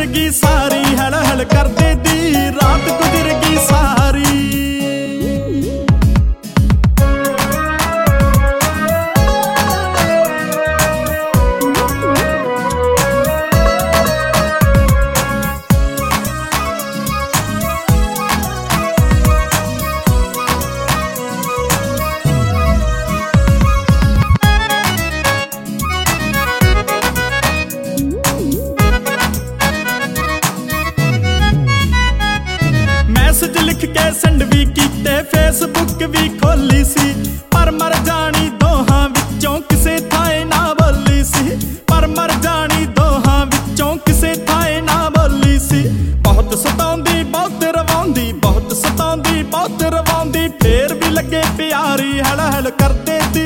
गई सारी, हल हल करदे दी रात गुजर गई सारी। मैसेज लिख के सेंड भी कीते, फेसबुक भी खोली सी, पर मर जानी दोहां विचों किसे थाए ना बोली सी, पर मर जानी दोहां विचों किसे थाए ना बोली सी। बहुत सताउंदी बहुत रवाउंदी, बहुत सताउंदी बहुत रवाउंदी, फेर भी लगे प्यारी हल हल करदे दी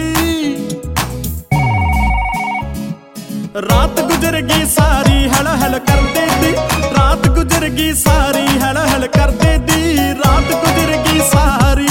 रात गुजर गई सारी, हल हल करदे दी रात गुजर गई सारी, हल हल करदे दी रात गुजर गई सारी।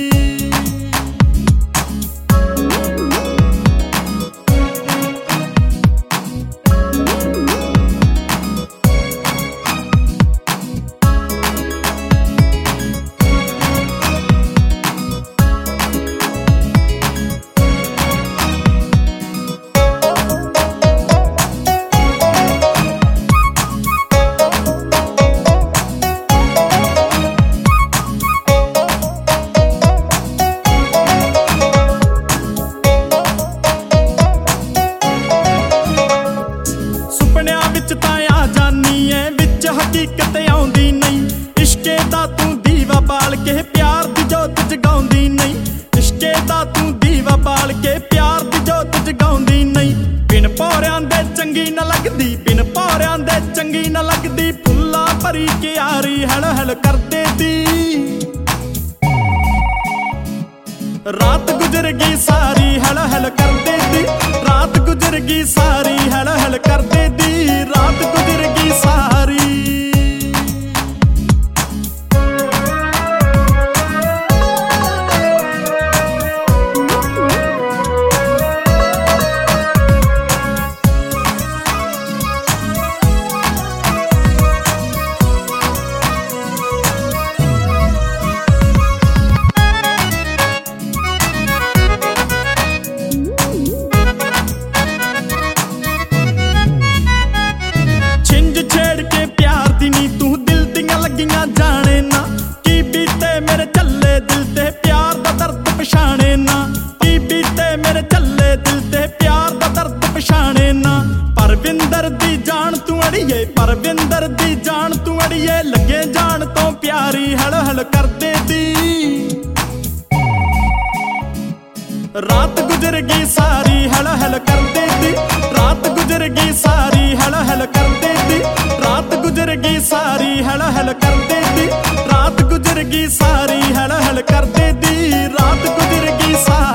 हकीकत आउंदी नहीं, इश्के दा तू दीवा बाल के प्यार दी जोत जगाउंदी नहीं, इश्के दा तू दीवा बाल के प्यार दी जोत जगाउंदी नहीं। बिन पौरियां दे चंगी न लगदी, बिन पौरियां दे चंगी न लगदी, फुल्ला भरी क्यारी हल हल करदे दी रात गुजर गई सारी, हल हल करदे दी रात गुजर गई सारी, हल हल करदे दी रात गुजर गई सारी। जाने ना की बीते मेरे चले दिल ते प्यार दा दर्द पछाणे ना, की बीते मेरे चले दिल ते प्यार दा दर्द पछाणे ना। परविंदर दी जान तू अड़िए, परविंदर दी जान तू अड़िए, लगे जान तो प्यारी हल हल करदे दी रात गुजर गई सारी, हल हल करदे दी रात गुजर गई सारी, हल हल करदे दी रात गुजर गई सारी, हल हल करदे दी रात गुजर गई सारी, हल हल करदे दी रात गुजर गई सारी।